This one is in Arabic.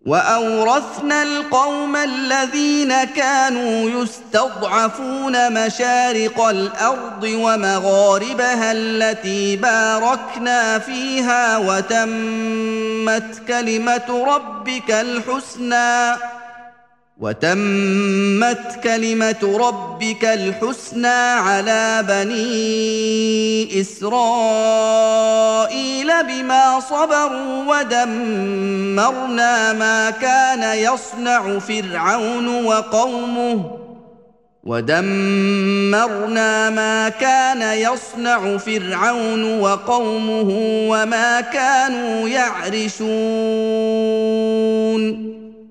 وأورثنا القوم الذين كانوا يستضعفون مشارق الأرض ومغاربها التي باركنا فيها وتمت كلمة ربك الحسنى على بني إسرائيل بما صبروا ودمرنا ما كان يصنع فرعون وقومه وما كانوا يعرشون